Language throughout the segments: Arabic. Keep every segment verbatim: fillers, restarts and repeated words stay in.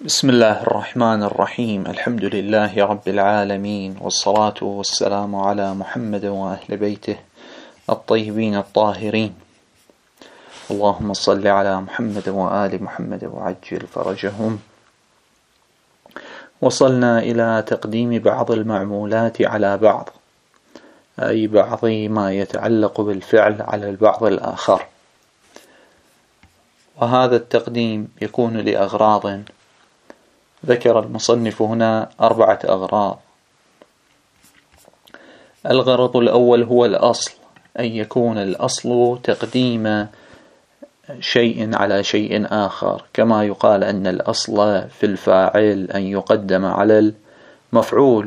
بسم الله الرحمن الرحيم. الحمد لله رب العالمين، والصلاة والسلام على محمد وأهل بيته الطيبين الطاهرين. اللهم صل على محمد وآل محمد وعجل فرجهم. وصلنا إلى تقديم بعض المعمولات على بعض، أي بعض ما يتعلق بالفعل على البعض الآخر، وهذا التقديم يكون لأغراض. ذكر المصنف هنا أربعة أغراض. الغرض الأول هو الأصل، أن يكون الأصل تقديم شيء على شيء آخر، كما يقال أن الأصل في الفاعل أن يقدم على المفعول،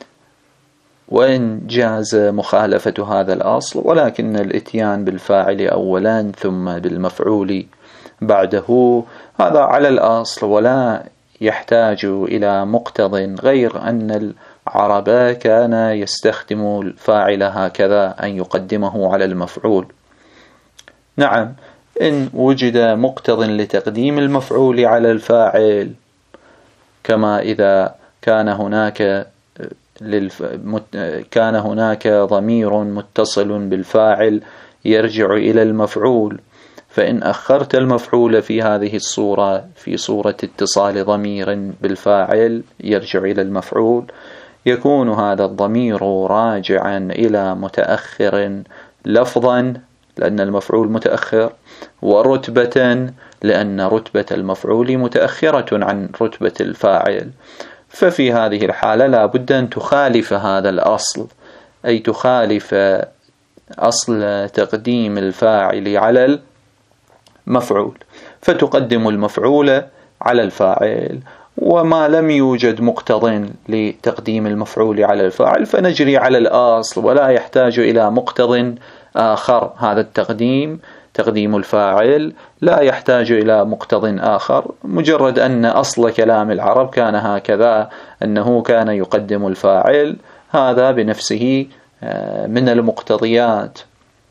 وإن جاز مخالفة هذا الأصل، ولكن الإتيان بالفاعل أولا ثم بالمفعول بعده هذا على الأصل، ولا يحتاج إلى مقتض، غير أن العرب كان يستخدم الفاعل هكذا أن يقدمه على المفعول. نعم، إن وجد مقتض لتقديم المفعول على الفاعل، كما إذا كان هناك للف... كان هناك ضمير متصل بالفاعل يرجع إلى المفعول، فإن أخرت المفعول في هذه الصورة في صورة اتصال ضمير بالفاعل يرجع إلى المفعول، يكون هذا الضمير راجعا إلى متأخر لفظا لأن المفعول متأخر، ورتبة لأن رتبة المفعول متأخرة عن رتبة الفاعل. ففي هذه الحالة لا بد أن تخالف هذا الأصل، أي تخالف أصل تقديم الفاعل على المفعول، فتقدم المفعول على الفاعل. وما لم يوجد مقتض لتقديم المفعول على الفاعل فنجري على الأصل، ولا يحتاج إلى مقتض آخر. هذا التقديم تقديم الفاعل لا يحتاج إلى مقتض آخر، مجرد أن أصل كلام العرب كان هكذا، أنه كان يقدم الفاعل، هذا بنفسه من المقتضيات.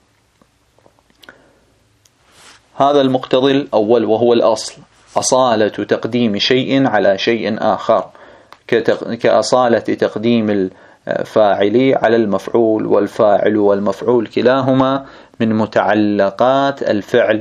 هذا المقتضي الأول وهو الأصل، أصالة تقديم شيء على شيء آخر، كأصالة تقديم الفاعل على المفعول، والفاعل والمفعول كلاهما من متعلقات الفعل،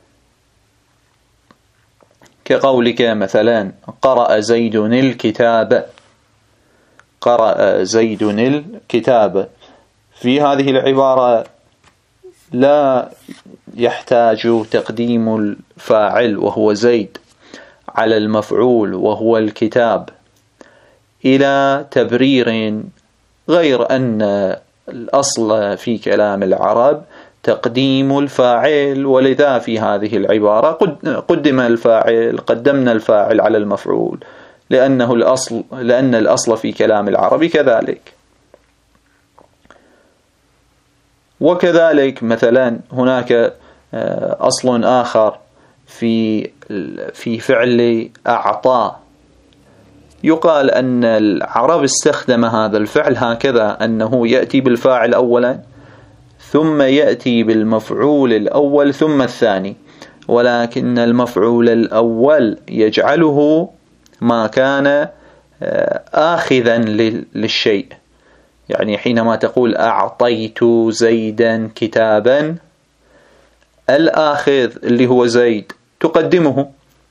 كقولك مثلا قرأ زيد الكتاب، قرأ زيد الكتاب. في هذه العبارة لا يحتاج تقديم الفاعل وهو زيد على المفعول وهو الكتاب إلى تبرير، غير أن الأصل في كلام العرب تقديم الفاعل، ولذا في هذه العبارة قدم الفاعل، قدمنا الفاعل على المفعول، لأنه الأصل لأن الأصل في كلام العرب كذلك. وكذلك مثلا هناك أصل آخر في في فعل أعطى، يقال أن العرب استخدم هذا الفعل هكذا، أنه يأتي بالفاعل أولا ثم يأتي بالمفعول الأول ثم الثاني، ولكن المفعول الأول يجعله ما كان آخذا للشيء، يعني حينما تقول أعطيت زيدا كتابا، الآخذ اللي هو زيد تقدمه،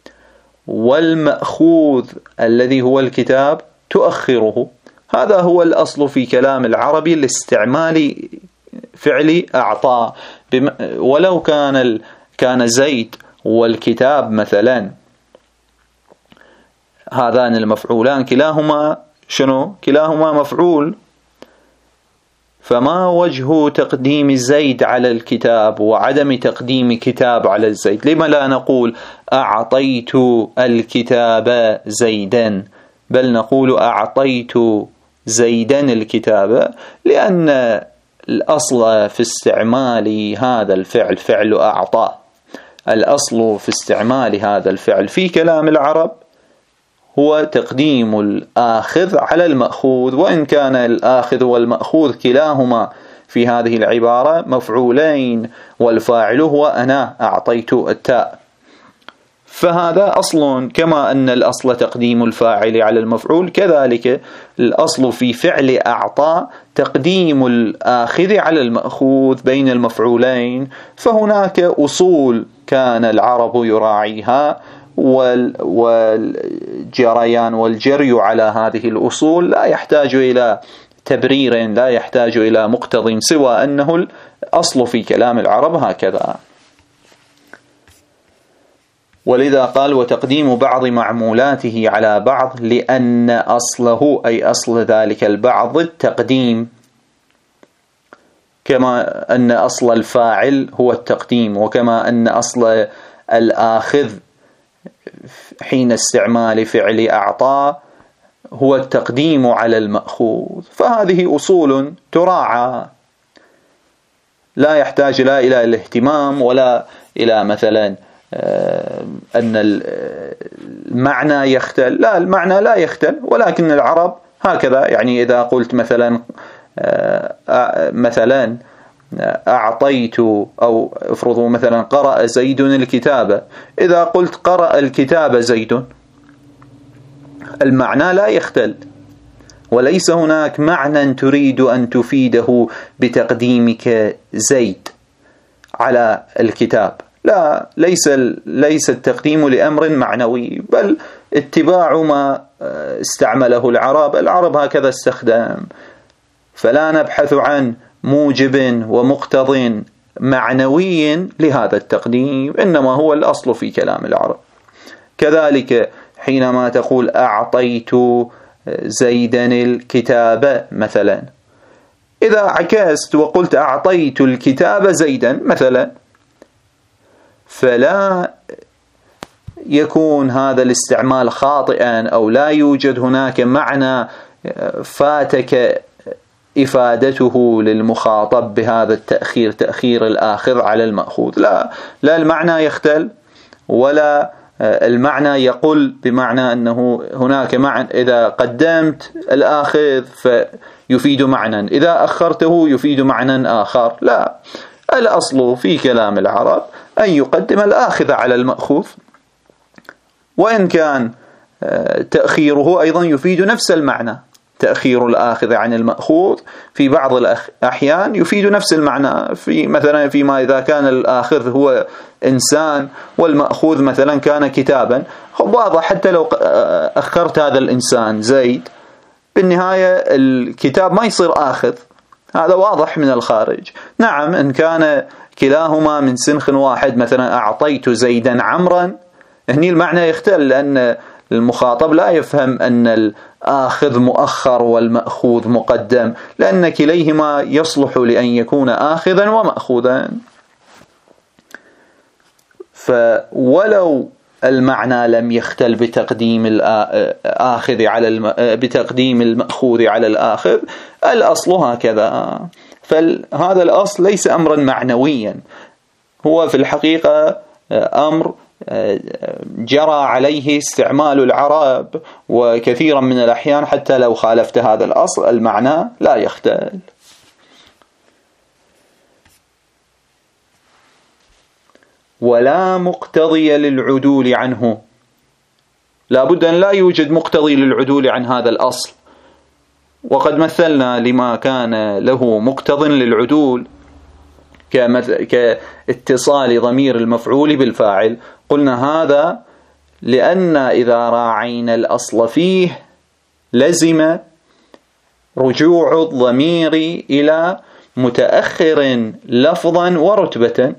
والمأخوذ الذي هو الكتاب تؤخره. هذا هو الأصل في كلام العربي لاستعمال فعل أعطى، ولو كان كان زيد والكتاب مثلا هذان المفعولان كلاهما شنو؟ كلاهما مفعول، فما وجه تقديم زيد على الكتاب وعدم تقديم كتاب على الزيد؟ لما لا نقول أعطيت الكتاب زيدا، بل نقول أعطيت زيدا الكتاب؟ لأن الأصل في استعمال هذا الفعل فعل أعطى، الأصل في استعمال هذا الفعل في كلام العرب هو تقديم الآخذ على المأخوذ، وإن كان الآخذ والمأخوذ كلاهما في هذه العبارة مفعولين، والفاعل هو أنا أعطيت التاء. فهذا أصل، كما أن الأصل تقديم الفاعل على المفعول، كذلك الأصل في فعل أعطى تقديم الآخذ على المأخوذ بين المفعولين. فهناك أصول كان العرب يراعيها، والجريان والجري على هذه الأصول لا يحتاج إلى تبرير، لا يحتاج إلى مقتض، سوى أنه الأصل في كلام العرب هكذا. ولذا قال وتقديم بعض معمولاته على بعض، لأن أصله أي أصل ذلك البعض التقديم، كما أن أصل الفاعل هو التقديم، وكما أن أصل الآخذ حين استعمال فعل أعطى هو التقديم على المأخوذ. فهذه أصول تراعى، لا يحتاج لا إلى الاهتمام ولا إلى مثلا أن المعنى يختل، لا، المعنى لا يختل، ولكن العرب هكذا. يعني إذا قلت مثلا مثلا أعطيت، أو افرضوا مثلا قرأ زيد الكتابة، إذا قلت قرأ الكتاب زيد المعنى لا يختل، وليس هناك معنى تريد أن تفيده بتقديمك زيد على الكتاب، لا، ليس ليس التقديم لأمر معنوي، بل اتباع ما استعمله العرب. العرب هكذا استخدام، فلا نبحث عن موجب ومقتض معنوي لهذا التقديم، إنما هو الأصل في كلام العرب. كذلك حينما تقول أعطيت زيدا الكتاب مثلا، إذا عكست وقلت أعطيت الكتاب زيدا مثلا، فلا يكون هذا الاستعمال خاطئا، أو لا يوجد هناك معنى فاتك إفادته للمخاطب بهذا التأخير، تأخير الآخذ على المأخوذ. لا لا المعنى يختل، ولا المعنى يقل، بمعنى أنه هناك معنى إذا قدمت الآخذ فيفيد معنى، إذا أخرته يفيد معنى آخر. لا، الأصل في كلام العرب أن يقدم الآخذ على المأخوذ، وإن كان تأخيره أيضا يفيد نفس المعنى. تأخير الآخذ عن المأخوذ في بعض الأحيان يفيد نفس المعنى، في مثلا فيما إذا كان الآخذ هو إنسان والمأخوذ مثلا كان كتابا، واضح حتى لو أخرت هذا الإنسان زيد، بالنهاية الكتاب ما يصير آخذ، هذا واضح من الخارج. نعم، إن كان كلاهما من سنخ واحد، مثلا أعطيت زيدا عمرا، هني المعنى يختل، لأن المخاطب لا يفهم أن الآخذ مؤخر والمأخوذ مقدم، لأن كليهما يصلح لأن يكون آخذا ومأخوذا. فولو المعنى لم يختل بتقديم الآخذ على الم... بتقديم المأخوذ على الآخذ، الأصل هكذا. فهذا الأصل ليس أمرا معنويا، هو في الحقيقة أمر جرى عليه استعمال العرب، وكثيرا من الأحيان حتى لو خالفت هذا الأصل المعنى لا يختل. ولا مقتضي للعدول عنه، لا بد أن لا يوجد مقتضي للعدول عن هذا الأصل. وقد مثلنا لما كان له مقتض للعدول كاتصال ضمير المفعول بالفاعل، قلنا هذا لأن إذا راعينا الأصل فيه لزم رجوع الضمير إلى متأخر لفظا ورتبة،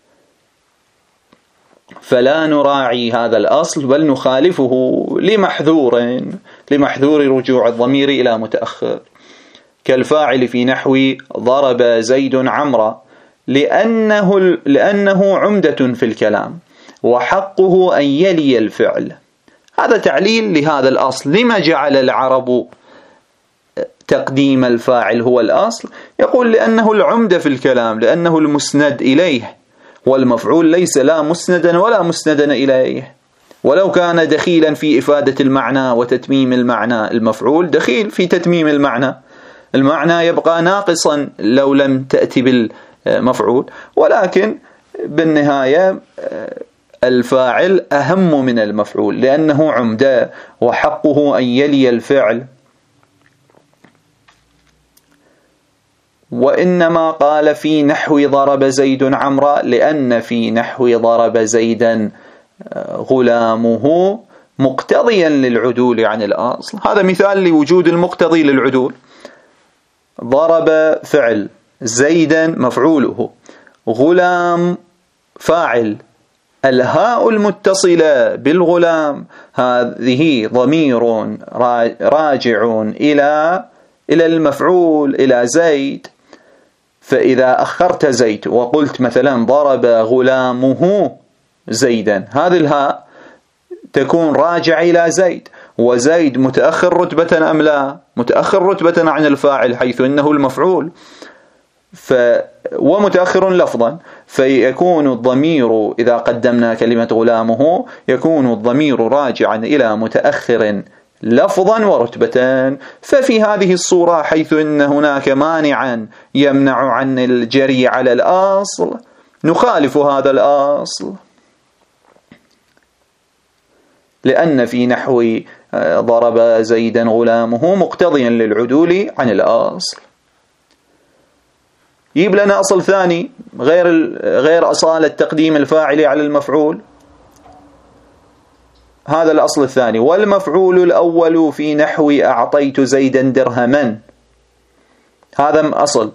فلا نراعي هذا الأصل بل نخالفه لمحذور لمحذور رجوع الضمير إلى متأخر، كالفاعل في نحو ضرب زيد عمرا، لأنه, لأنه عمدة في الكلام وحقه أن يلي الفعل. هذا تعليل لهذا الأصل. لما جعل العرب تقديم الفاعل هو الأصل؟ يقول لأنه العمدة في الكلام، لأنه المسند إليه، والمفعول ليس لا مسندا ولا مسندا إليه. ولو كان دخيلا في إفادة المعنى وتتميم المعنى، المفعول دخيل في تتميم المعنى، المعنى يبقى ناقصا لو لم تأتي بالمفعول. ولكن بالنهاية الفاعل أهم من المفعول لأنه عمدة وحقه أن يلي الفعل، وإنما قال في نحو ضرب زيد عمرا لأن في نحو ضرب زيدا غلامه مقتضيا للعدول عن الأصل. هذا مثال لوجود المقتضي للعدول. ضرب فعل، زيدا مفعوله، غلام فاعل، الهاء المتصلة بالغلام هذه ضمير راجع إلى إلى المفعول إلى زيد. فإذا أخرت زيد وقلت مثلا ضرب غلامه زيدا، هذه الهاء تكون راجع إلى زيد، وزيد متأخر رتبة أم لا؟ متأخر رتبة عن الفاعل حيث إنه المفعول، ف ومتأخر لفظا، فيكون الضمير إذا قدمنا كلمة غلامه يكون الضمير راجعا إلى متأخر لفظا ورتبة. ففي هذه الصورة حيث إن هناك مانعا يمنع عن الجري على الأصل نخالف هذا الأصل، لأن في نحو ضرب زيدا غلامه مقتضيا للعدول عن الأصل. يجيب لنا أصل ثاني غير غير أصالة تقديم الفاعل على المفعول. هذا الأصل الثاني: والمفعول الأول في نحو أعطيت زيدا درهما. هذا أصل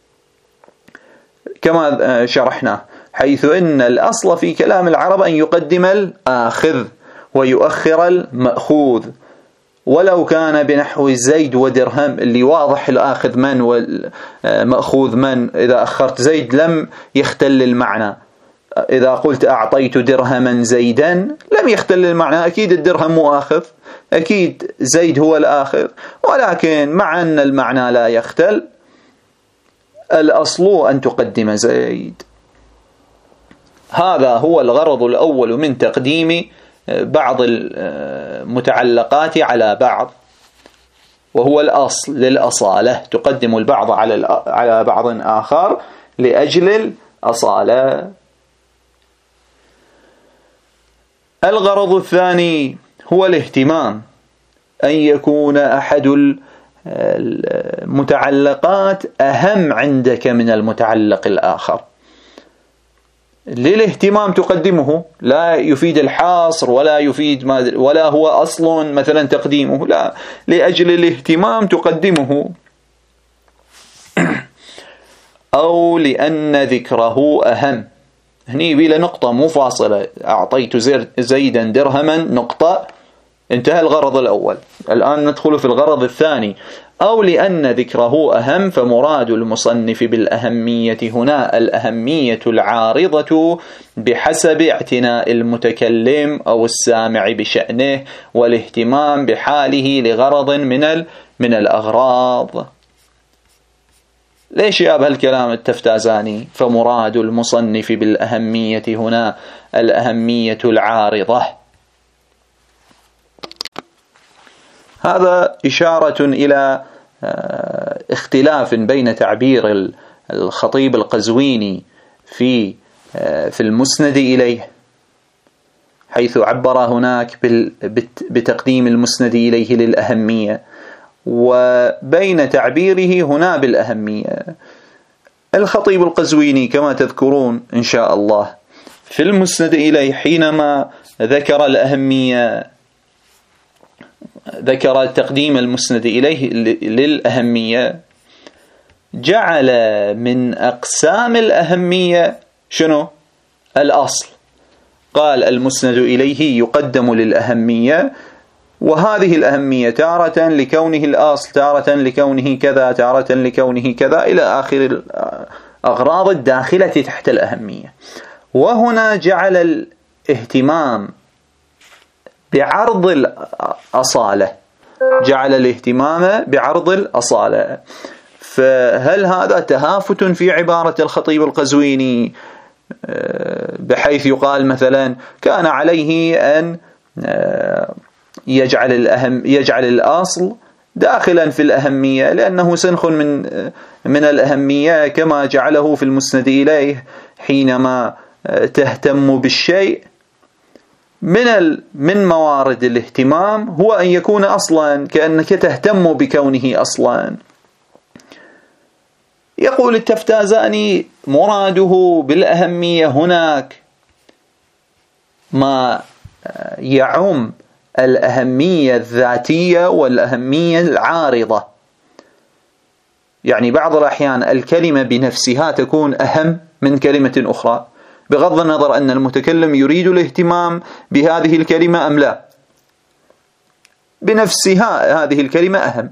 كما شرحنا، حيث إن الأصل في كلام العرب أن يقدم الآخذ ويؤخر المأخوذ، ولو كان بنحو زيد ودرهم اللي واضح الآخذ من والمأخوذ من، إذا أخرت زيد لم يختل المعنى. إذا قلت أعطيت درهما زيدا لم يختل المعنى، أكيد الدرهم مؤاخذ، أكيد زيد هو الآخذ، ولكن مع أن المعنى لا يختل الأصل أن تقدم زيد. هذا هو الغرض الأول من تقديم بعض المتعلقات على بعض، وهو الأصل للأصالة، تقدم البعض على على بعض آخر لأجل الأصالة. الغرض الثاني هو الاهتمام، أن يكون أحد المتعلقات أهم عندك من المتعلق الآخر. للاهتمام تقدمه، لا يفيد الحاصر ولا يفيد ما ولا هو أصل مثلا تقديمه، لا، لأجل الاهتمام تقدمه. أو لأن ذكره أهم. هني بلا نقطة مفاصلة: أعطيت زيدا درهما نقطة، انتهى الغرض الأول. الآن ندخل في الغرض الثاني: أو لأن ذكره أهم، فمراد المصنف بالأهمية هنا الأهمية العارضة بحسب اعتناء المتكلم أو السامع بشأنه والاهتمام بحاله لغرض من من الأغراض. ليش يا بهالكلام التفتازاني؟ فمراد المصنف بالأهمية هنا الأهمية العارضة. هذا إشارة إلى اختلاف بين تعبير الخطيب القزويني في في المسند إليه، حيث عبر هناك بتقديم المسند إليه للأهمية، وبين تعبيره هنا بالأهمية. الخطيب القزويني كما تذكرون إن شاء الله في المسند إليه حينما ذكر الأهمية، ذكر تقديم المسند إليه للأهمية، جعل من أقسام الأهمية شنو؟ الأصل. قال المسند إليه يقدم للأهمية، وهذه الأهمية تارة لكونه الأصل، تارة لكونه كذا، تارة لكونه كذا، إلى آخر الأغراض الداخلة تحت الأهمية. وهنا جعل الاهتمام بعرض الأصالة، جعل الاهتمام بعرض الأصالة. فهل هذا تهافت في عبارة الخطيب القزويني بحيث يقال مثلا كان عليه أن يجعل الأهم يجعل الأصل داخلا في الأهمية لأنه سنخ من من الأهمية، كما جعله في المسند إليه حينما تهتم بالشيء من من موارد الاهتمام هو أن يكون أصلا كأنك تهتم بكونه أصلا. يقول التفتازاني مراده بالأهمية هناك ما يعم الأهمية الذاتية والأهمية العارضة. يعني بعض الأحيان الكلمة بنفسها تكون أهم من كلمة أخرى بغض النظر أن المتكلم يريد الاهتمام بهذه الكلمة أم لا، بنفسها هذه الكلمة أهم.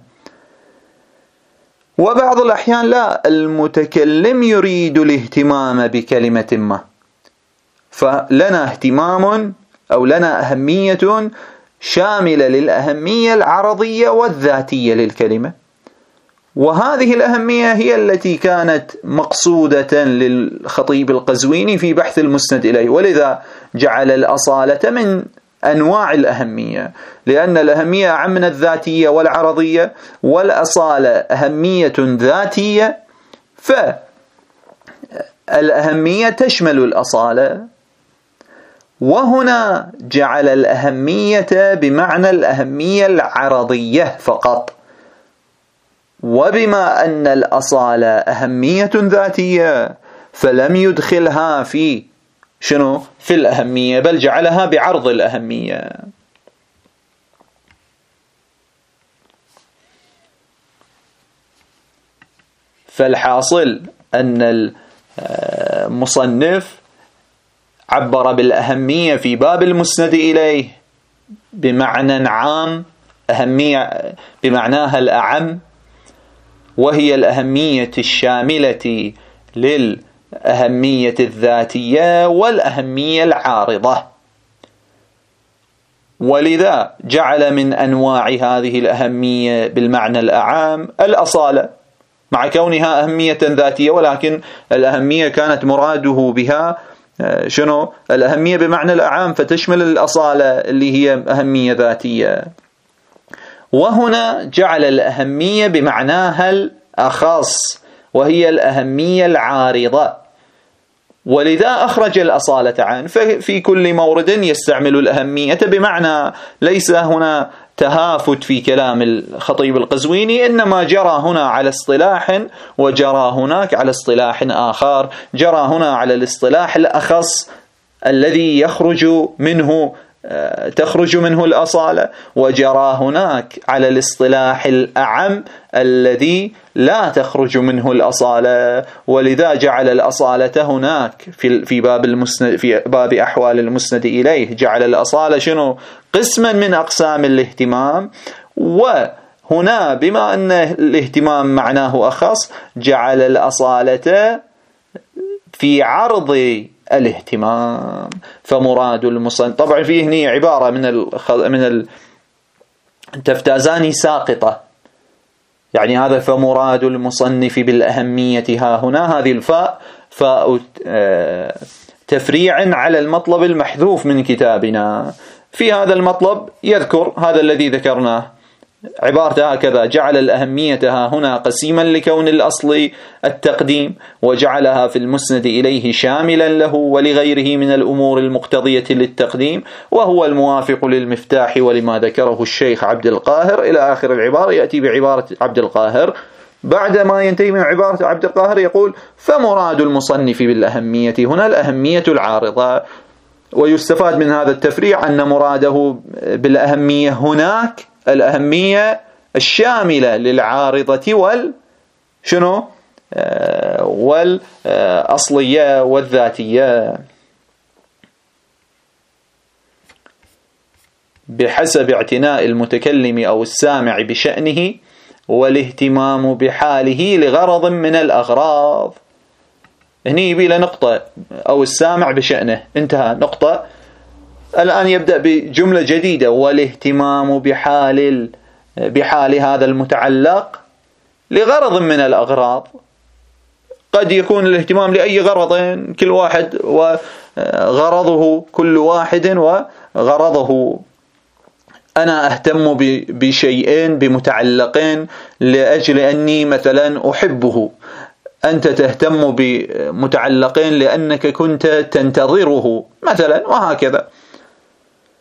وبعض الأحيان لا، المتكلم يريد الاهتمام بكلمة ما، فلنا اهتمام أو لنا أهمية شاملة للأهمية العرضية والذاتية للكلمة، وهذه الأهمية هي التي كانت مقصودة للخطيب القزويني في بحث المسند إليه، ولذا جعل الأصالة من أنواع الأهمية، لأن الأهمية أعم من الذاتية والعرضية، والأصالة أهمية ذاتية، فالأهمية تشمل الأصالة. وهنا جعل الأهمية بمعنى الأهمية العرضية فقط، وبما أن الأصالة أهمية ذاتية فلم يدخلها في شنو؟ في الأهمية، بل جعلها بعرض الأهمية. فالحاصل أن المصنف عبر بالأهمية في باب المسند إليه بمعنى عام، أهمية بمعناها الأعم، وهي الأهمية الشاملة للأهمية الذاتية والأهمية العارضة. ولذا جعل من أنواع هذه الأهمية بالمعنى الأعام الأصالة، مع كونها أهمية ذاتية، ولكن الأهمية كانت مراده بها شنو؟ الأهمية بمعنى الأعام، فتشمل الأصالة اللي هي أهمية ذاتية. وهنا جعل الأهمية بمعناها الأخص، وهي الأهمية العارضة، ولذا أخرج الأصالة عنه. ففي كل مورد يستعمل الأهمية بمعنى، ليس هنا تهافت في كلام الخطيب القزويني، إنما جرى هنا على اصطلاح وجرى هناك على اصطلاح آخر. جرى هنا على الاصطلاح الأخص الذي يخرج منه تخرج منه الأصالة، وجرى هناك على الاصطلاح الأعم الذي لا تخرج منه الأصالة. ولذا جعل الأصالة هناك في في باب المسند، في باب أحوال المسند إليه، جعل الأصالة شنو؟ قسما من أقسام الاهتمام. وهنا بما أن الاهتمام معناه أخص، جعل الأصالة في عرض الاهتمام. فمراد المصنف، طبعا فيه هنا عبارة من من التفتازاني ساقطة، يعني هذا فمراد المصنف بالأهمية ها هنا، هذه الفاء فاء تفريع على المطلب المحذوف من كتابنا. في هذا المطلب يذكر هذا الذي ذكرناه، عبارته هكذا: جعل الأهمية ها هنا قسيما لكون الأصل التقديم، وجعلها في المسند إليه شاملا له ولغيره من الأمور المقتضية للتقديم، وهو الموافق للمفتاح ولما ذكره الشيخ عبد القاهر إلى آخر العبارة. يأتي بعبارة عبد القاهر، بعدما ينتهي من عبارة عبد القاهر يقول: فمراد المصنف بالأهمية هنا الأهمية العارضة. ويستفاد من هذا التفريع أن مراده بالأهمية هناك الأهمية الشاملة للعارضة وال شنو آه والأصلية والذاتية، بحسب اعتناء المتكلم أو السامع بشأنه والاهتمام بحاله لغرض من الأغراض. هني يبي له نقطة، أو السامع بشأنه، انتهى نقطة. الآن يبدأ بجملة جديدة: والاهتمام بحال بحال هذا المتعلق لغرض من الأغراض. قد يكون الاهتمام لأي غرض، كل واحد وغرضه، كل واحد وغرضه. أنا أهتم بشيئين بمتعلقين لأجل أني مثلا أحبه، أنت تهتم بمتعلقين لأنك كنت تنتظره مثلا، وهكذا.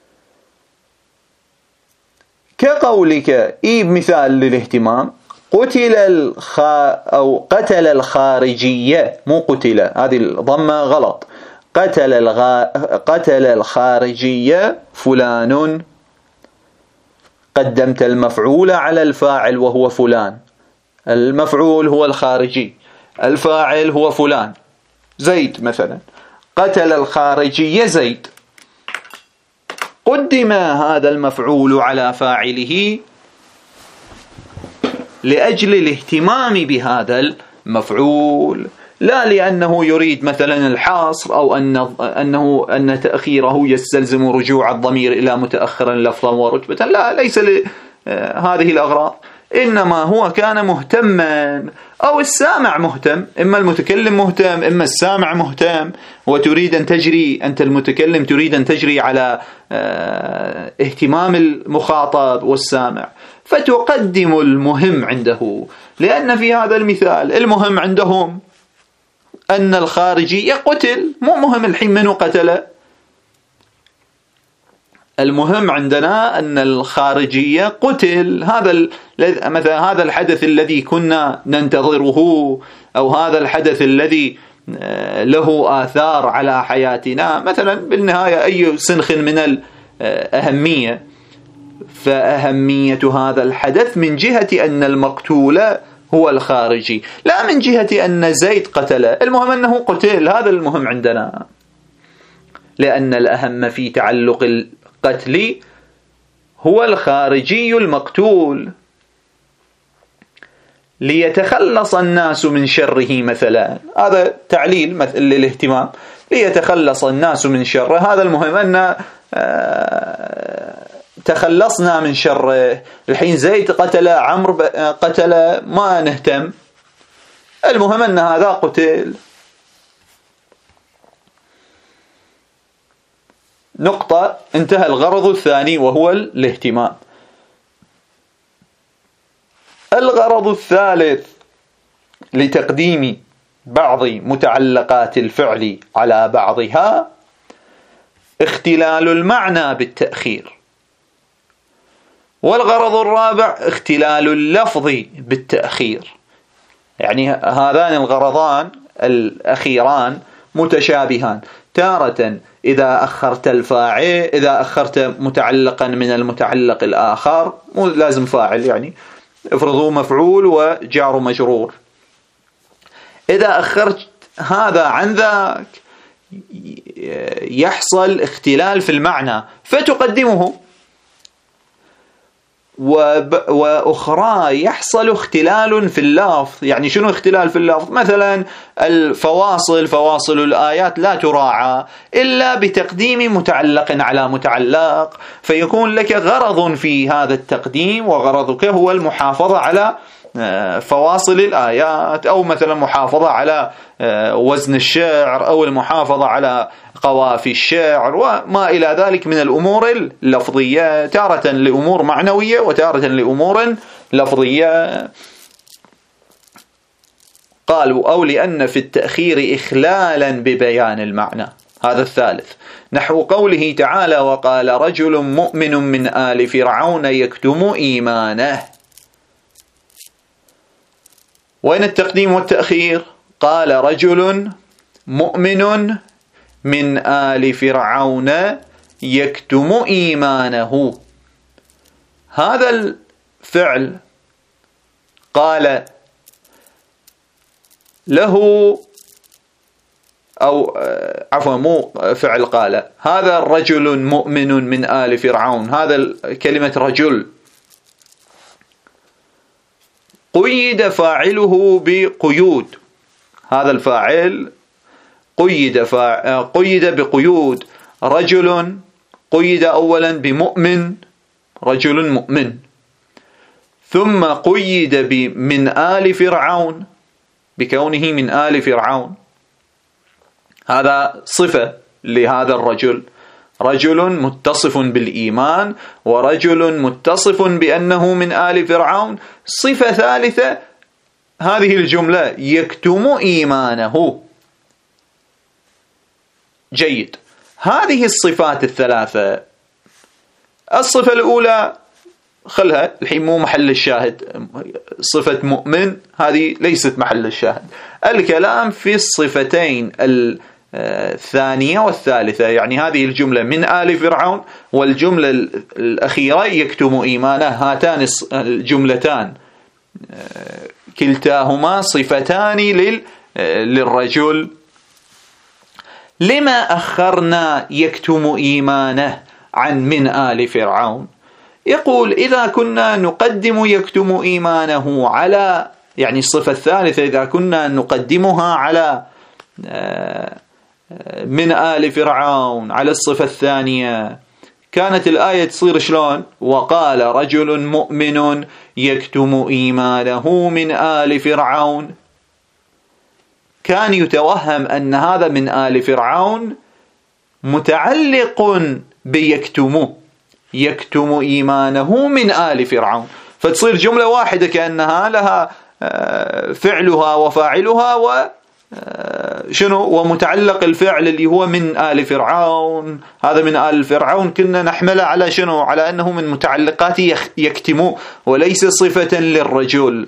كقولك إي بمثال للاهتمام: قتل الخا أو قتل الخارجية، مو قتل، هذه الضمة غلط. قتل الغا قتل الخارجية فلان. قدمت المفعول على الفاعل وهو فلان. المفعول هو الخارجي، الفاعل هو فلان، زيد مثلا. قتل الخارجية زيد. قدم هذا المفعول على فاعله لأجل الاهتمام بهذا المفعول، لا لأنه يريد مثلا الحصر أو أن أنه أن تأخيره يستلزم رجوع الضمير إلى متأخر لفظا ورتبة. لا، ليس لهذه الأغراض، إنما هو كان مهتما، أو السامع مهتم، إما المتكلم مهتم إما السامع مهتم، وتريد أن تجري، أنت المتكلم تريد أن تجري على اهتمام المخاطب والسامع، فتقدم المهم عنده. لأن في هذا المثال المهم عندهم أن الخارجي يقتل، مو مهم الحين منو قتل. المهم عندنا أن الخارجية قتل. هذا مثلا هذا الحدث الذي كنا ننتظره، أو هذا الحدث الذي له آثار على حياتنا، مثلا بالنهاية أي سنخ من الأهمية، فأهمية هذا الحدث من جهة أن المقتول هو الخارجي، لا من جهة أن زيد قتل. المهم أنه قتل، هذا المهم عندنا، لأن الأهم في تعلق القتل هو الخارجي المقتول، ليتخلص الناس من شره مثلا. هذا تعليل للاهتمام، ليتخلص الناس من شره. هذا المهم أن تخلصنا من شره. الحين زيد قتل، عمرو قتل، ما نهتم، المهم أن هذا قتل. نقطة، انتهى الغرض الثاني وهو الاهتمام. الغرض الثالث لتقديم بعض متعلقات الفعل على بعضها اختلال المعنى بالتأخير. والغرض الرابع اختلال اللفظ بالتأخير. يعني هذان الغرضان الأخيران متشابهان. تارة إذا أخرت الفاعل، إذا أخرت متعلقا من المتعلق الآخر، مو لازم فاعل، يعني افرضوا مفعول وجار مجرور، إذا أخرت هذا عن ذاك يحصل اختلال في المعنى فتقدمه، وأخرى يحصل اختلال في اللفظ. يعني شنو اختلال في اللفظ؟ مثلا الفواصل، فواصل الآيات لا تراعى إلا بتقديم متعلق على متعلق، فيكون لك غرض في هذا التقديم، وغرضك هو المحافظة على فواصل الآيات، أو مثلا محافظة على وزن الشعر، أو المحافظة على قوافي الشعر، وما إلى ذلك من الأمور اللفظية، تارة لأمور معنوية وتارة لأمور لفظية. قالوا أو لأن في التأخير إخلالا ببيان المعنى. هذا الثالث، نحو قوله تعالى: وقال رجل مؤمن من آل فرعون يكتم إيمانه. وين التقديم والتأخير؟ قال رجل مؤمن من آل فرعون يكتم إيمانه. هذا الفعل قال له، أو عفوا مو فعل قال، هذا الرجل مؤمن من آل فرعون، هذا كلمة رجل قيد فاعله بقيود. هذا الفاعل قيد فا... قيد بقيود. رجل قيد أولا بمؤمن، رجل مؤمن، ثم قيد بمن آل فرعون بكونه من آل فرعون. هذا صفة لهذا الرجل، رجل متصف بالإيمان، ورجل متصف بأنه من آل فرعون. صفة ثالثة هذه الجملة يكتم إيمانه. جيد، هذه الصفات الثلاثة، الصفة الأولى خلها الحين مو محل الشاهد، صفة مؤمن هذه ليست محل الشاهد. الكلام في الصفتين الثانية والثالثة، يعني هذه الجملة من آل فرعون والجملة الأخيرة يكتم إيمانه، هاتان الجملتان كلتاهما صفتان للرجل. لما أخرنا يكتم إيمانه عن من آل فرعون؟ يقول إذا كنا نقدم يكتم إيمانه على، يعني الصفة الثالثة إذا كنا نقدمها على من آل فرعون على الصفة الثانية، كانت الآية تصير شلون؟ وقال رجل مؤمن يكتم إيمانه من آل فرعون. كان يتوهم أن هذا من آل فرعون متعلق بيكتمه، يكتم إيمانه من آل فرعون، فتصير جملة واحدة كأنها لها فعلها وفاعلها وشنو ومتعلق الفعل اللي هو من آل فرعون. هذا من آل فرعون كنا نحمله على شنو؟ على أنه من متعلقات يكتم وليس صفة للرجل.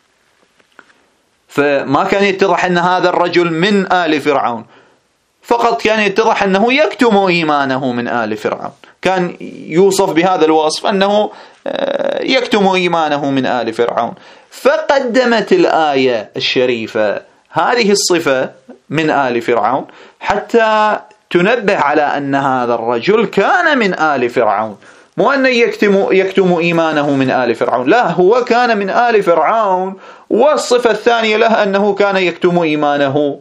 فما كان يتضح أن هذا الرجل من آل فرعون، فقط كان يتضح أنه يكتم إيمانه من آل فرعون، كان يوصف بهذا الوصف أنه يكتم إيمانه من آل فرعون. فقدمت الآية الشريفة هذه الصفة من آل فرعون حتى تنبه على أن هذا الرجل كان من آل فرعون، مو أن يكتم, يكتم إيمانه من آل فرعون، لا، هو كان من آل فرعون، والصفة الثانية له أنه كان يكتم إيمانه.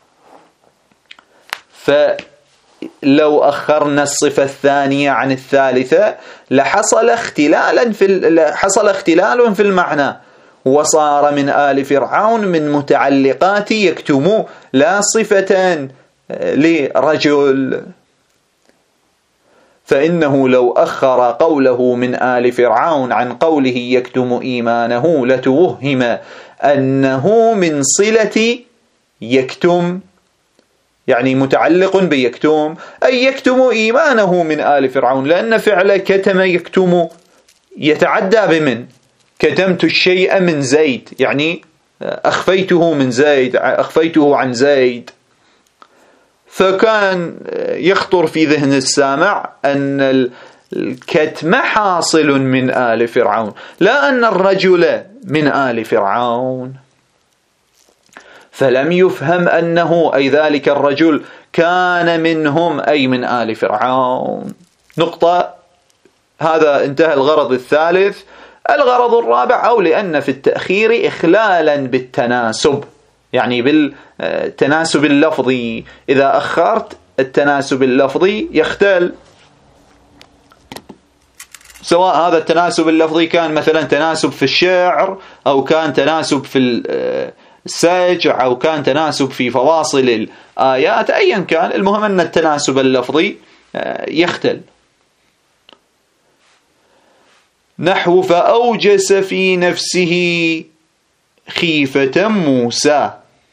فلو أخرنا الصفة الثانية عن الثالثة لحصل اختلالا في حصل اختلال في المعنى، وصار من آل فرعون من متعلقات يكتم لا صفة لرجل. فإنه لو أخر قوله من آل فرعون عن قوله يكتم إيمانه لتوهم أنه من صلة يكتم، يعني متعلق بيكتم، أي يكتم إيمانه من آل فرعون، لأن فعل كتم يكتم يتعدى بمن. كتمت الشيء من زيد، يعني أخفيته من زيد، أخفيته عن زيد. فكان يخطر في ذهن السامع أن الكتم حاصل من آل فرعون، لا أن الرجل من آل فرعون. فلم يفهم أنه أي ذلك الرجل كان منهم، أي من آل فرعون. نقطة. هذا انتهى الغرض الثالث. الغرض الرابع، أو لأن في التأخير إخلالا بالتناسب، يعني بالتناسب اللفظي، إذا أخرت التناسب اللفظي يختل، سواء هذا التناسب اللفظي كان مثلا تناسب في الشعر، أو كان تناسب في السجع، أو كان تناسب في فواصل الآيات، أيا كان، المهم أن التناسب اللفظي يختل. نحو فأوجس في نفسه خيفة موسى.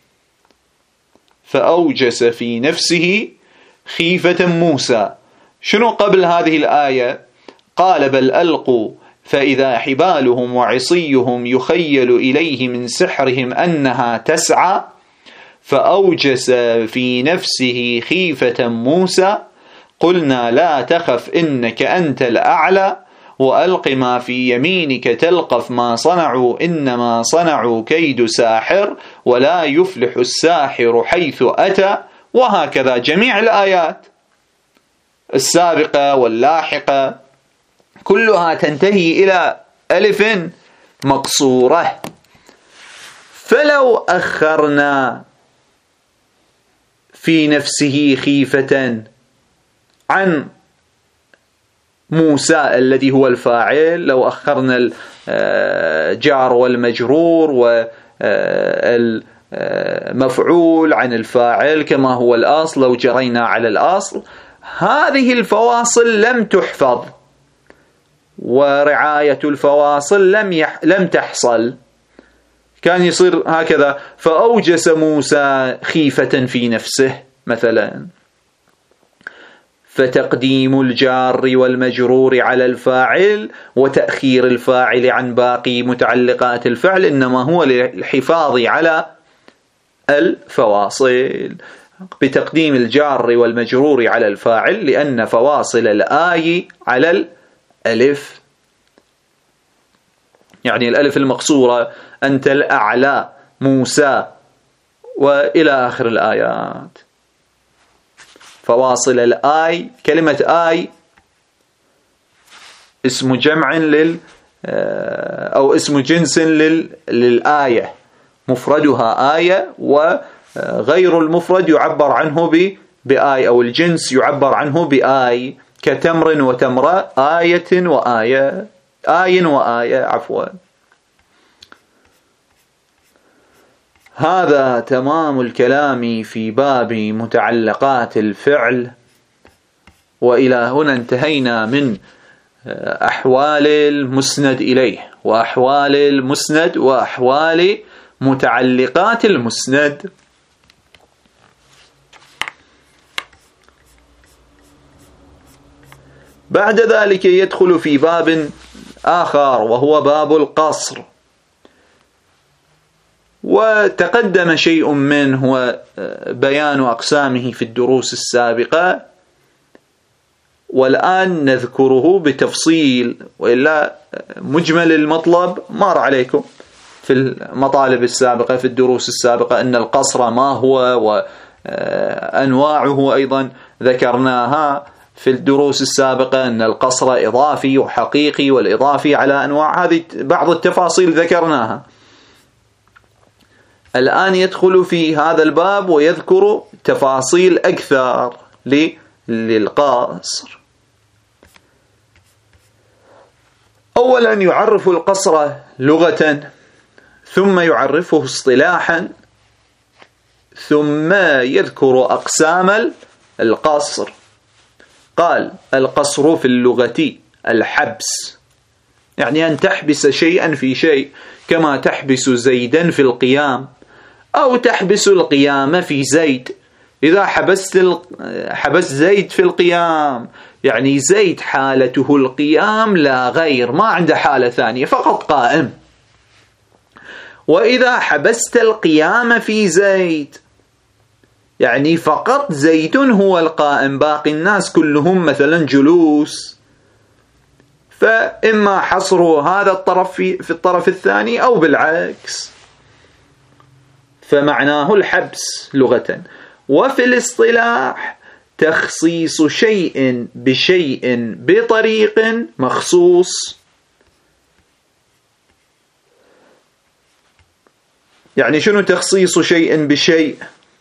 فأوجس في نفسه خيفة موسى. شنو قبل هذه الآية؟ قال بل ألقوا فإذا حبالهم وعصيهم يخيل إليه من سحرهم أنها تسعى. فأوجس في نفسه خيفة موسى قلنا لا تخف إنك أنت الأعلى وألق ما في يمينك تلقف ما صنعوا إنما صنعوا كيد ساحر ولا يفلح الساحر حيث أتى. وهكذا جميع الآيات السابقة واللاحقة كلها تنتهي إلى ألف مقصورة. فلو أخرنا في نفسه خيفة عن موسى الذي هو الفاعل، لو أخرنا الجار والمجرور والمفعول عن الفاعل كما هو الأصل، لو جرينا على الأصل، هذه الفواصل لم تحفظ ورعاية الفواصل لم يح... لم تحصل. كان يصير هكذا فأوجس موسى خيفة في نفسه مثلا. فتقديم الجار والمجرور على الفاعل وتأخير الفاعل عن باقي متعلقات الفعل إنما هو للحفاظ على الفواصل. بتقديم الجار والمجرور على الفاعل لأن فواصل الآي على الألف، يعني الألف المقصورة أنت الأعلى موسى وإلى آخر الآيات. فواصل الآي، كلمة آي اسم جمع لل أو اسم جنس لل للآية، مفردها آية وغير المفرد يعبر عنه ب بآي، أو الجنس يعبر عنه بآي، كتمر وتمرة، آية وآية، آي وآية عفوا. هذا تمام الكلام في باب متعلقات الفعل، وإلى هنا انتهينا من أحوال المسند إليه وأحوال المسند وأحوال متعلقات المسند. بعد ذلك يدخل في باب آخر وهو باب القصر، وتقدم شيء منه وبيان أقسامه في الدروس السابقة، والآن نذكره بتفصيل، وإلا مجمل المطلب مر عليكم في المطالب السابقة في الدروس السابقة أن القصر ما هو وأنواعه أيضا ذكرناها في الدروس السابقة، أن القصر إضافي وحقيقي، والإضافي على أنواع، هذه بعض التفاصيل ذكرناها. الآن يدخل في هذا الباب ويذكر تفاصيل أكثر للقصر. أولا يعرف القصر لغة، ثم يعرفه اصطلاحا، ثم يذكر أقسام القصر. قال: القصر في اللغة الحبس، يعني أن تحبس شيئا في شيء، كما تحبس زيدا في القيام، أو تحبس القيام في زيد. إذا حبست حبست زيد في القيام يعني زيد حالته القيام لا غير، ما عنده حالة ثانية، فقط قائم. وإذا حبست القيام في زيد يعني فقط زيد هو القائم، باقي الناس كلهم مثلا جلوس، فإما حصر هذا الطرف في, في الطرف الثاني أو بالعكس، فمعناه الحبس لغة. وفي الاصطلاح تخصيص شيء بشيء بطريق مخصوص، يعني شنو تخصيص شيء بشيء؟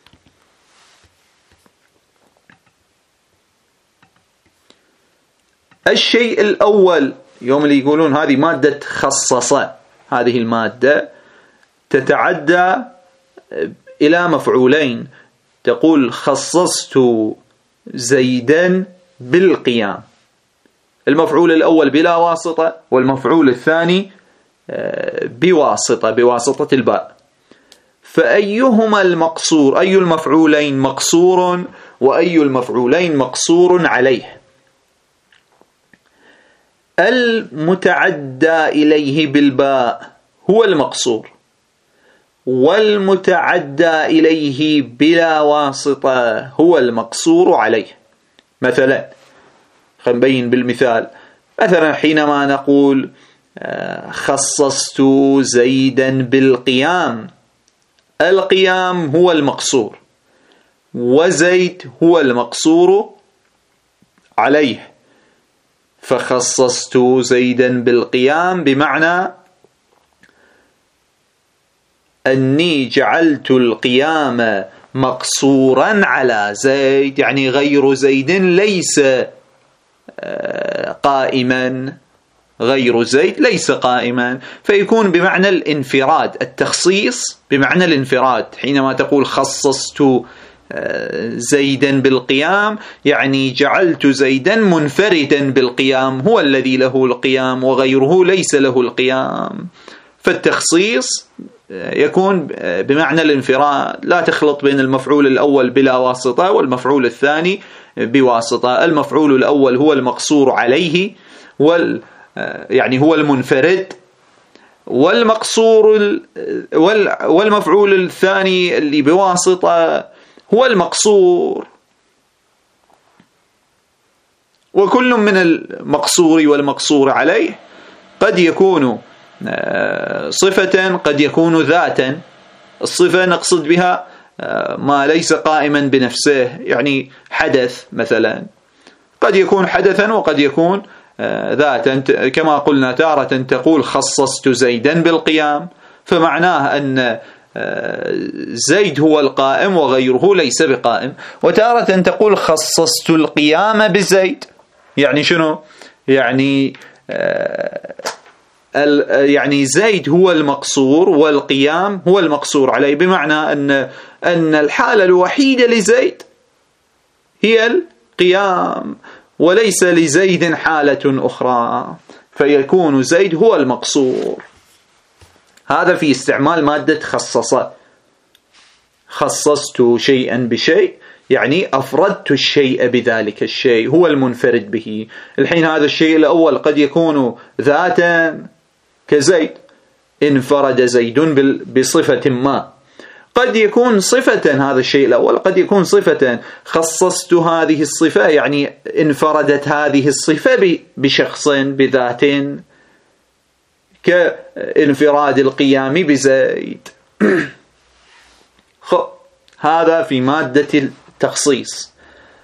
الشيء الأول يوم اللي يقولون هذه مادة خصصة، هذه المادة تتعدى إلى مفعولين، تقول خصصت زيدا بالقيام، المفعول الأول بلا واسطة، والمفعول الثاني بواسطة بواسطة الباء. فأيهما المقصور، أي المفعولين مقصور وأي المفعولين مقصور عليه؟ المتعدى إليه بالباء هو المقصور، والمتعدى إليه بلا واسطة هو المقصور عليه. مثلا خلينا نبين بالمثال، مثلا حينما نقول خصصت زيدا بالقيام، القيام هو المقصور وزيد هو المقصور عليه، فخصصت زيدا بالقيام بمعنى أني جعلت القيام مقصورا على زيد، يعني غير زيد ليس قائما، غير زيد ليس قائما، فيكون بمعنى الانفراد، التخصيص بمعنى الانفراد. حينما تقول خصصت زيدا بالقيام يعني جعلت زيدا منفردا بالقيام، هو الذي له القيام وغيره ليس له القيام. فالتخصيص يكون بمعنى الانفراد، لا تخلط بين المفعول الأول بلا واسطة والمفعول الثاني بواسطة. المفعول الأول هو المقصور عليه وال يعني هو المنفرد، والمقصور والمفعول الثاني اللي بواسطة هو المقصور. وكل من المقصور والمقصور عليه قد يكون صفة قد يكون ذاتا. الصفة نقصد بها ما ليس قائما بنفسه، يعني حدث مثلا قد يكون حدثا وقد يكون ذاتا، كما قلنا تارة تقول خصصت زيدا بالقيام، فمعناه أن زيد هو القائم وغيره ليس بقائم. وتارة تقول خصصت القيام بزيد، يعني شنو؟ يعني يعني زيد هو المقصور والقيام هو المقصور عليه، بمعنى أن أن الحالة الوحيدة لزيد هي القيام وليس لزيد حالة أخرى، فيكون زيد هو المقصور. هذا في استعمال مادة خصصة. خصصت شيئا بشيء يعني أفردت الشيء بذلك الشيء، هو المنفرد به. الحين هذا الشيء الأول قد يكون ذاتا كزيد، انفرد زيد بصفة ما. قد يكون صفة، هذا الشيء الأول قد يكون صفة خصصت هذه الصفة يعني انفردت هذه الصفة بشخص بذات، كانفراد القيام بزيد. هذا في مادة التخصيص.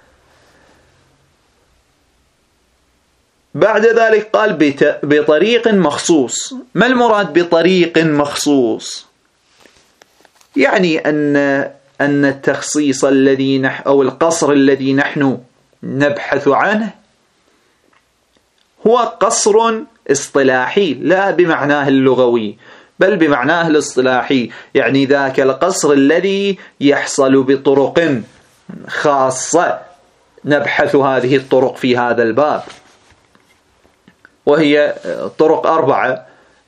بعد ذلك قال بطريق مخصوص. ما المراد بطريق مخصوص؟ يعني أن أن التخصيص الذي نح أو القصر الذي نحن نبحث عنه هو قصر اصطلاحي لا بمعناه اللغوي بل بمعناه الاصطلاحي، يعني ذاك القصر الذي يحصل بطرق خاصة. نبحث هذه الطرق في هذا الباب، وهي طرق أربعة،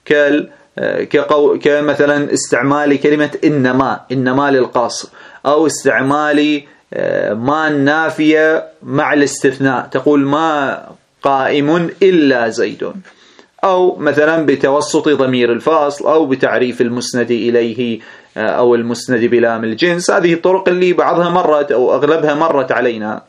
كمثلا استعمال كلمة إنما إنما للقصر، أو استعمال ما النافية مع الاستثناء، تقول ما قائم إلا زيد، أو مثلا بتوسط ضمير الفاصل، أو بتعريف المسند إليه أو المسند بلام الجنس. هذه الطرق اللي بعضها مرت أو أغلبها مرت علينا.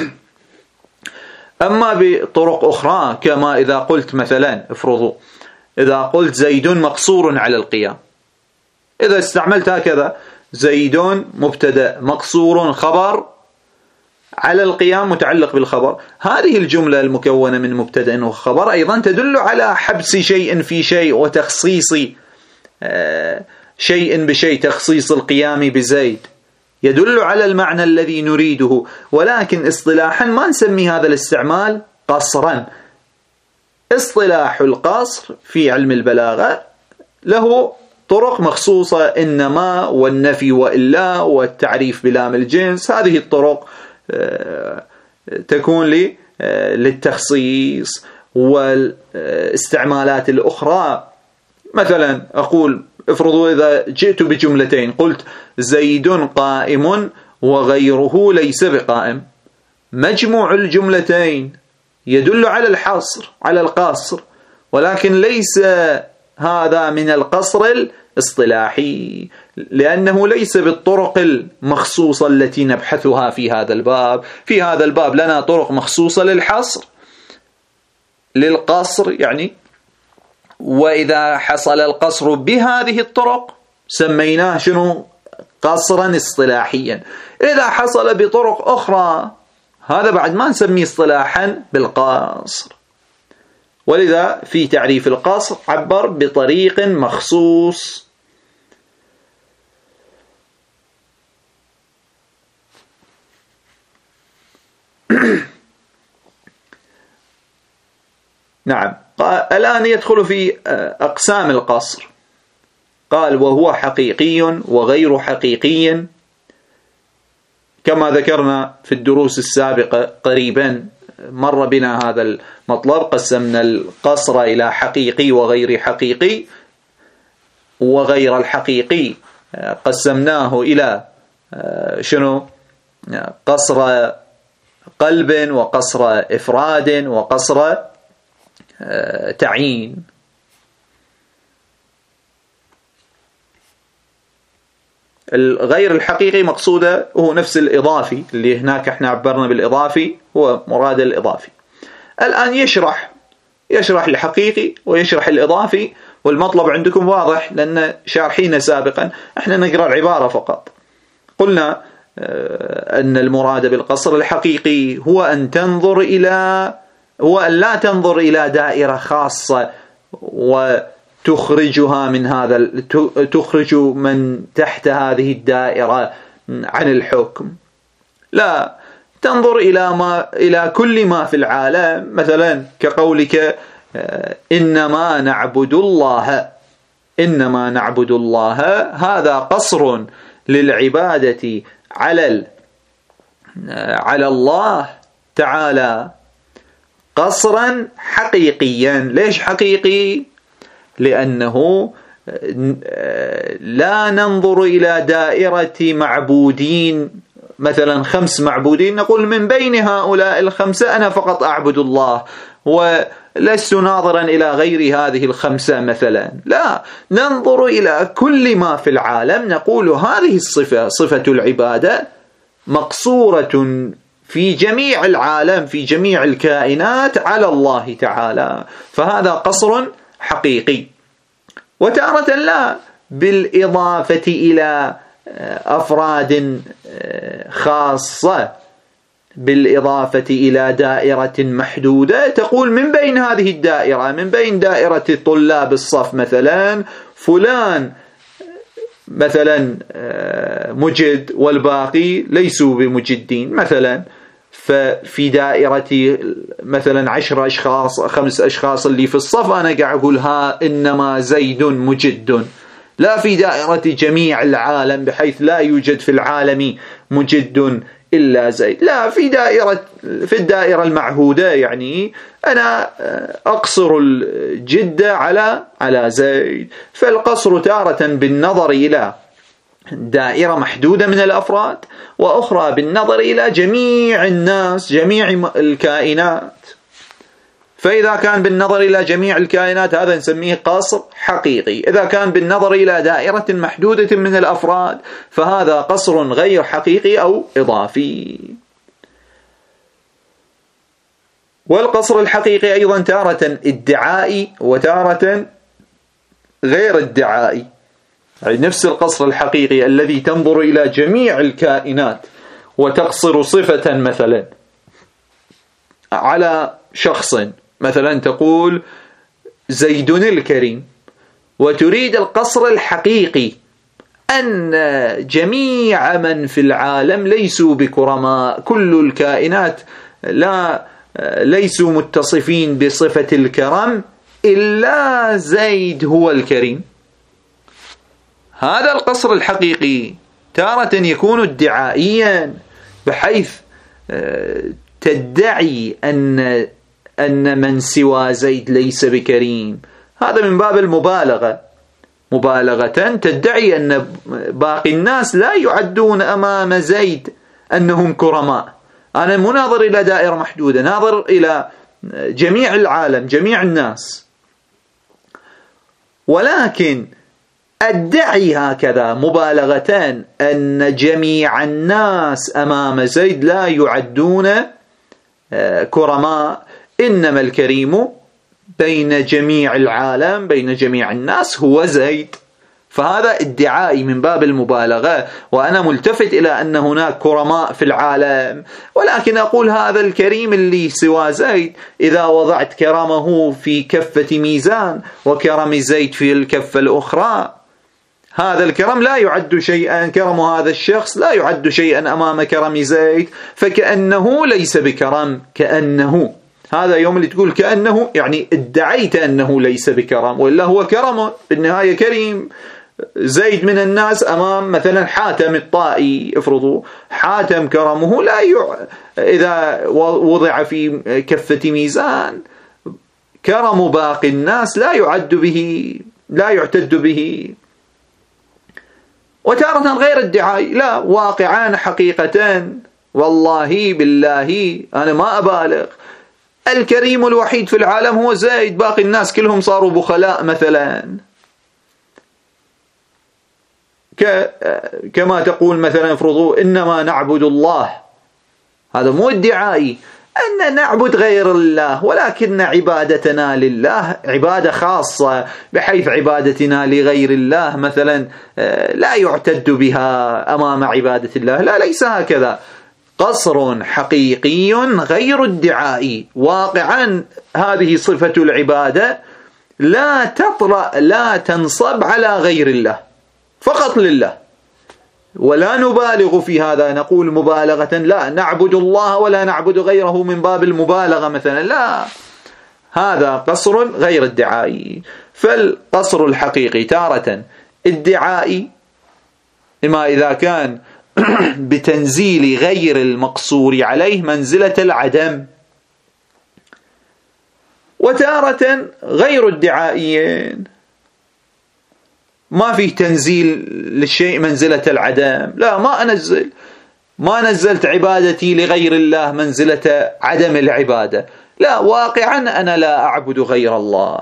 أما بطرق أخرى كما إذا قلت مثلا افرضوا إذا قلت زيد مقصور على القيام، إذا استعملت هكذا زيد مبتدأ مقصور خبر على القيام متعلق بالخبر، هذه الجملة المكونة من مبتدأ وخبر أيضا تدل على حبس شيء في شيء وتخصيص شيء بشيء، تخصيص القيام بزيد يدل على المعنى الذي نريده، ولكن اصطلاحا ما نسمي هذا الاستعمال قصرا. اصطلاح القصر في علم البلاغة له طرق مخصوصة، إنما والنفي وإلا والتعريف بلام الجنس. هذه الطرق تكون لي للتخصيص. والاستعمالات الأخرى مثلا أقول افرضوا إذا جئت بجملتين قلت زيد قائم وغيره ليس بقائم، مجموع الجملتين يدل على الحصر على القصر، ولكن ليس هذا من القصر الاصطلاحي، لأنه ليس بالطرق المخصوصة التي نبحثها في هذا الباب. في هذا الباب لنا طرق مخصوصة للحصر للقصر يعني، وإذا حصل القصر بهذه الطرق سميناه شنو؟ قصرا اصطلاحيا. إذا حصل بطرق أخرى هذا بعد ما نسميه اصطلاحا بالقصر. ولذا في تعريف القصر عبر بطريق مخصوص. نعم. الآن يدخل في أقسام القصر. قال وهو حقيقي وغير حقيقي، كما ذكرنا في الدروس السابقة قريبا مر بنا هذا المطلب. قسمنا القصر إلى حقيقي وغير حقيقي، وغير الحقيقي قسمناه إلى شنو؟ قصر قلب وقصر إفراد وقصر تعيين. الغير الحقيقي مقصوده هو نفس الإضافي اللي هناك احنا عبرنا بالإضافي، هو مراد الإضافي. الآن يشرح يشرح الحقيقي ويشرح الإضافي، والمطلب عندكم واضح لأن شارحين سابقا، احنا نقرأ العبارة فقط. قلنا أن المراد بالقصر الحقيقي هو أن تنظر إلى هو أن لا تنظر إلى دائرة خاصة وتخرجها من هذا تخرج من تحت هذه الدائرة عن الحكم، لا، تنظر إلى ما إلى كل ما في العالم. مثلا كقولك إنما نعبد الله، إنما نعبد الله، هذا قصر للعبادة على على الله تعالى قصرا حقيقيا. ليش حقيقي؟ لأنه لا ننظر إلى دائرة معبودين، مثلا خمس معبودين نقول من بين هؤلاء الخمسة أنا فقط أعبد الله ولست ناظرا إلى غير هذه الخمسة مثلا، لا، ننظر إلى كل ما في العالم نقول هذه الصفة صفة العبادة مقصورة في جميع العالم في جميع الكائنات على الله تعالى، فهذا قصر حقيقي. وتارة لا، بالإضافة إلى أفراد خاصة، بالإضافة إلى دائرة محدودة، تقول من بين هذه الدائرة، من بين دائرة طلاب الصف مثلا فلان مثلا مجد والباقي ليسوا بمجدين مثلا، ففي دائرة مثلا عشر أشخاص خمس أشخاص اللي في الصف أنا قاعد أقول ها إنما زيد مجد، لا في دائرة جميع العالم بحيث لا يوجد في العالم مجد إلا زيد، لا، في دائرة في الدائرة المعهودة يعني أنا أقصر الجد على على زيد. فالقصر تارة بالنظر إلى دائرة محدودة من الأفراد، وأخرى بالنظر إلى جميع الناس جميع الكائنات. فإذا كان بالنظر إلى جميع الكائنات هذا نسميه قصر حقيقي، إذا كان بالنظر إلى دائرة محدودة من الأفراد فهذا قصر غير حقيقي أو إضافي. والقصر الحقيقي أيضا تارة ادعائي وتارة غير ادعائي، يعني نفس القصر الحقيقي الذي تنظر إلى جميع الكائنات وتقصر صفة مثلا على شخص، مثلا تقول زيد الكريم، وتريد القصر الحقيقي أن جميع من في العالم ليسوا بكرماء، كل الكائنات لا ليسوا متصفين بصفة الكرم إلا زيد هو الكريم. هذا القصر الحقيقي تارة يكون ادعائيا بحيث تدعي أن أن من سوى زيد ليس بكريم، هذا من باب المبالغة، مبالغة تدعي أن باقي الناس لا يعدون أمام زيد أنهم كرماء. أنا مو ناظر إلى دائرة محدودة، ناظر إلى جميع العالم جميع الناس، ولكن أدعي هكذا مبالغة أن جميع الناس أمام زيد لا يعدون كرماء، إنما الكريم بين جميع العالم بين جميع الناس هو زيد. فهذا ادعائي من باب المبالغة، وأنا ملتفت إلى أن هناك كرماء في العالم، ولكن أقول هذا الكريم اللي سوى زيد إذا وضعت كرمه في كفة ميزان وكرم زيد في الكفة الأخرى، هذا الكرم لا يعد شيئا، كرم هذا الشخص لا يعد شيئا أمام كرم زيد، فكأنه ليس بكرم، كأنه هذا يوم اللي تقول كأنه يعني ادعيت أنه ليس بكرم، وإلا هو كرم بالنهاية كريم. زيد من الناس أمام مثلا حاتم الطائي، افرضوا حاتم كرمه لا يع... إذا وضع في كفة ميزان كرم باقي الناس لا يعد به لا يعتد به. وتارة غير ادعاء، لا، واقعان حقيقتان والله بالله أنا ما أبالغ، الكريم الوحيد في العالم هو زيد، باقي الناس كلهم صاروا بخلاء مثلا، كما تقول مثلا افرضوا إنما نعبد الله، هذا مو ادعائي أن نعبد غير الله، ولكن عبادتنا لله عبادة خاصة، بحيث عبادتنا لغير الله مثلا لا يعتد بها أمام عبادة الله، لا ليس هكذا، قصر حقيقي غير ادعائي، واقعا هذه صفة العبادة لا تطرأ لا تنصب على غير الله، فقط لله، ولا نبالغ في هذا، نقول مبالغة لا نعبد الله ولا نعبد غيره من باب المبالغة مثلا، لا، هذا قصر غير ادعائي. فالقصر الحقيقي تارة ادعائي، إما إذا كان بتنزيل غير المقصور عليه منزلة العدم، وتارة غير ادعائيين، ما فيه تنزيل للشيء منزلة العدم، لا ما أنزل، ما نزلت عبادتي لغير الله منزلة عدم العبادة، لا، واقعا أنا لا أعبد غير الله.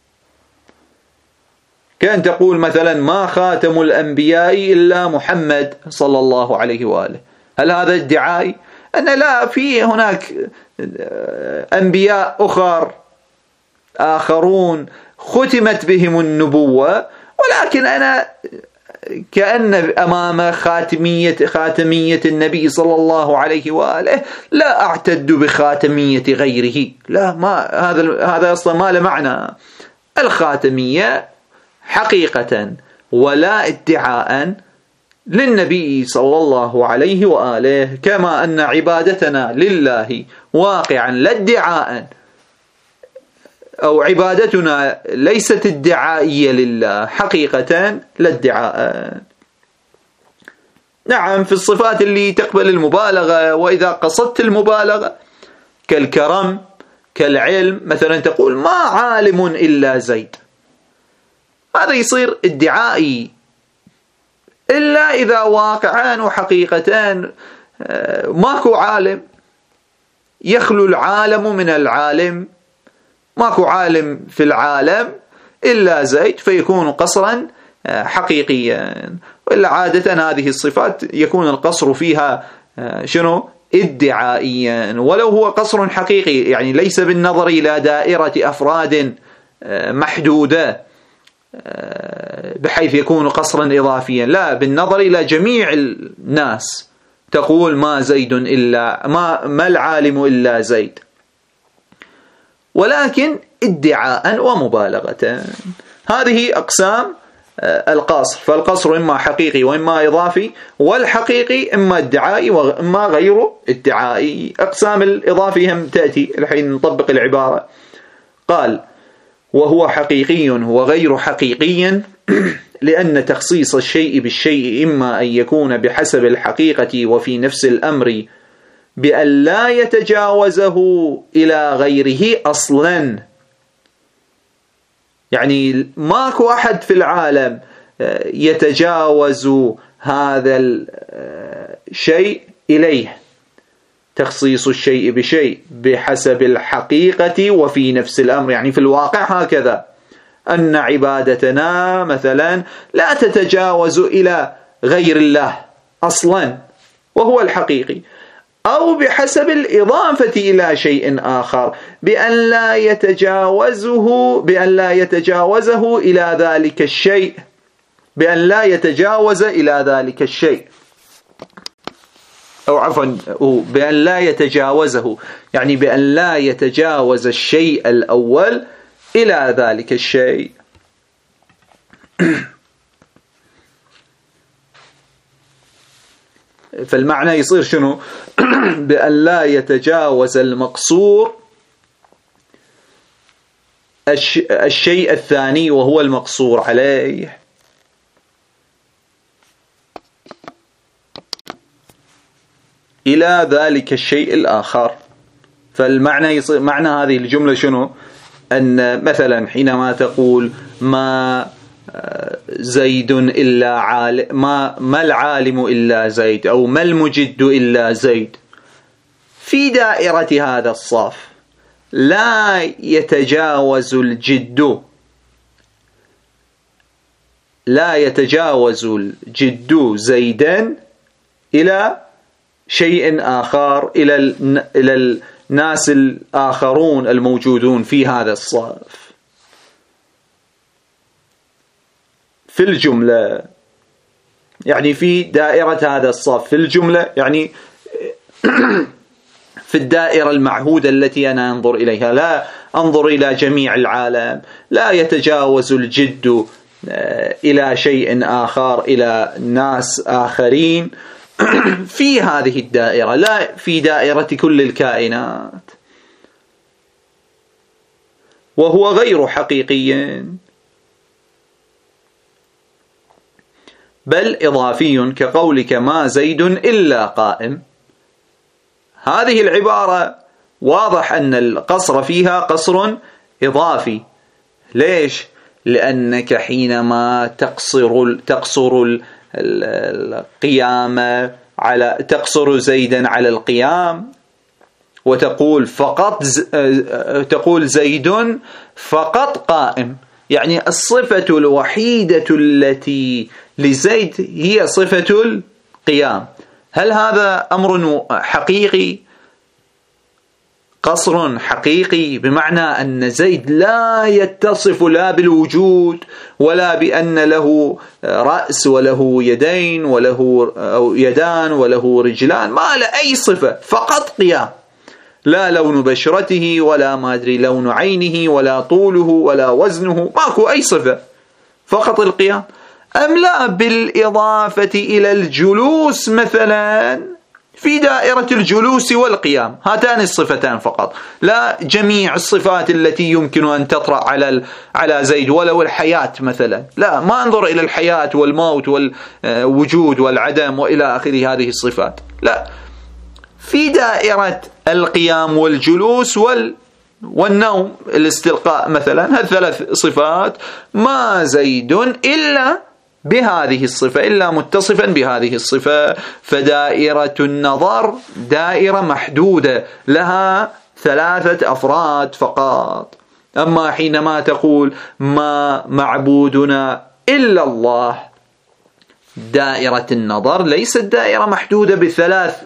كان تقول مثلا ما خاتم الأنبياء إلا محمد صلى الله عليه وآله، هل هذا ادعائي؟ أن لا، في هناك أنبياء أخر آخرون ختمت بهم النبوة، ولكن أنا كأن أمام خاتمية خاتمية النبي صلى الله عليه وآله لا أعتد بخاتمية غيره، لا، ما هذا هذا أصلا ما له معنى. الخاتمية حقيقة ولا ادعاء للنبي صلى الله عليه وآله، كما أن عبادتنا لله واقعا لا ادعاء، أو عبادتنا ليست ادعائية لله، حقيقة لا ادعاء. نعم، في الصفات اللي تقبل المبالغة، وإذا قصدت المبالغة كالكرم كالعلم، مثلا تقول ما عالم إلا زيد، هذا يصير ادعائي، إلا إذا واقعان وحقيقتان ماكو عالم، يخلو العالم من العالم، ماكو عالم في العالم إلا زيد، فيكون قصرا حقيقيا. وإلا عادة هذه الصفات يكون القصر فيها شنو؟ ادعائيا، ولو هو قصر حقيقي، يعني ليس بالنظر إلى دائرة أفراد محدودة بحيث يكون قصرا إضافيا، لا، بالنظر إلى جميع الناس، تقول ما زيد إلا ما, ما العالم إلا زيد، ولكن ادعاء ومبالغة. هذه أقسام القصر، فالقصر إما حقيقي وإما إضافي، والحقيقي إما ادعائي وإما غير ادعائي. أقسام الإضافي هم تأتي الحين نطبق العبارة. قال وهو حقيقي وغير حقيقي لأن تخصيص الشيء بالشيء إما أن يكون بحسب الحقيقة وفي نفس الأمر بأن لا يتجاوزه إلى غيره أصلا، يعني ماكو أحد في العالم يتجاوز هذا الشيء إليه، تخصيص الشيء بشيء بحسب الحقيقة وفي نفس الأمر، يعني في الواقع هكذا، أن عبادتنا مثلا لا تتجاوز إلى غير الله أصلا وهو الحقيقي، أو بحسب الإضافة إلى شيء آخر بأن لا يتجاوزه بأن لا يتجاوزه إلى ذلك الشيء بأن لا يتجاوز إلى ذلك الشيء أو عفوا بأن لا يتجاوزه، يعني بأن لا يتجاوز الشيء الأول إلى ذلك الشيء. فالمعنى يصير شنو؟ بأن لا يتجاوز المقصور الشيء الثاني وهو المقصور عليه. إلى ذلك الشيء الآخر. فالمعنى يصير معنى هذه الجملة شنو؟ أن مثلا حينما تقول ما زيد إلا عالم، ما ما العالم إلا زيد، أو ما المجد إلا زيد، في دائرة هذا الصف لا يتجاوز الجد لا يتجاوز الجد زيدا إلى شيء آخر، إلى إلى الناس الآخرون الموجودون في هذا الصف. في الجملة يعني في دائرة هذا الصف، في الجملة يعني في الدائرة المعهودة التي أنا أنظر إليها، لا أنظر إلى جميع العالم، لا يتجاوز الجد إلى شيء آخر، إلى ناس آخرين في هذه الدائرة، لا في دائرة كل الكائنات، وهو غير حقيقي بل إضافي كقولك ما زيد إلا قائم. هذه العبارة واضح أن القصر فيها قصر إضافي. ليش؟ لأنك حينما تقصر تقصر القيام على تقصر زيدا على القيام وتقول فقط تقول زيد فقط قائم، يعني الصفة الوحيدة التي لزيد هي صفة القيام. هل هذا أمر حقيقي؟ قصر حقيقي بمعنى أن زيد لا يتصف لا بالوجود ولا بأن له رأس وله يدين وله أو يدان وله رجلان، ما له أي صفة، فقط قيام. لا لون بشرته ولا ما أدري لون عينه ولا طوله ولا وزنه، ماكو أي صفة، فقط القيام. أم لا بالإضافة إلى الجلوس مثلا في دائرة الجلوس والقيام، هاتان الصفتان فقط، لا جميع الصفات التي يمكن أن تطرأ على على زيد، ولو الحياة مثلا، لا ما انظر إلى الحياة والموت والوجود والعدم وإلى آخر هذه الصفات، لا في دائرة القيام والجلوس وال والنوم الاستلقاء مثلا، هذه ثلاث صفات ما زيد إلا بهذه الصفة، إلا متصفا بهذه الصفة. فدائرة النظر دائرة محدودة لها ثلاثة أفراد فقط. أما حينما تقول ما معبودنا إلا الله، دائرة النظر ليست دائرة محدودة بثلاث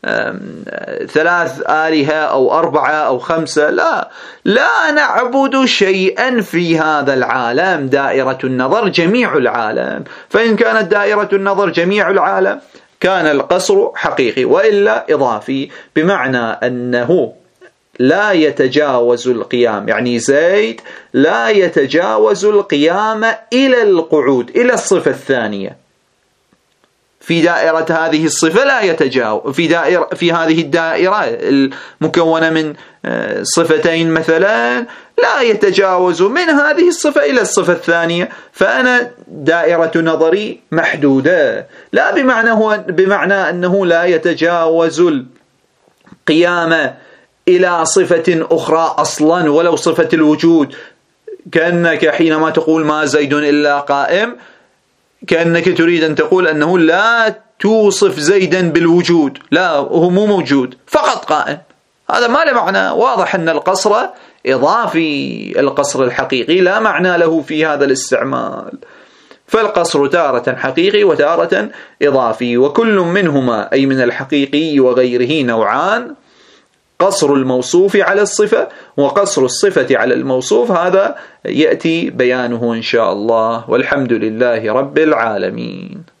ثلاث آلهة أو أربعة أو خمسة، لا لا نعبد شيئا في هذا العالم، دائرة النظر جميع العالم. فإن كانت دائرة النظر جميع العالم كان القصر حقيقي، وإلا إضافي، بمعنى أنه لا يتجاوز القيام، يعني زيد لا يتجاوز القيام إلى القعود، إلى الصفة الثانية. في دائرة هذه الصفة لا يتجاوز، في دائرة في هذه الدائرة المكونة من صفتين مثلا لا يتجاوز من هذه الصفة إلى الصفة الثانية، فأنا دائرة نظري محدودة، لا بمعنى هو بمعنى أنه لا يتجاوز القيام إلى صفة أخرى أصلا ولو صفة الوجود. كأنك حينما تقول ما زيد إلا قائم، كأنك تريد أن تقول أنه لا توصف زيدا بالوجود، لا هو مو موجود، فقط قائم. هذا ما له معنى. واضح أن القصر إضافي، القصر الحقيقي لا معنى له في هذا الاستعمال. فالقصر تارة حقيقي وتارة إضافي، وكل منهما أي من الحقيقي وغيره نوعان: قصر الموصوف على الصفة وقصر الصفة على الموصوف. هذا يأتي بيانه إن شاء الله، والحمد لله رب العالمين.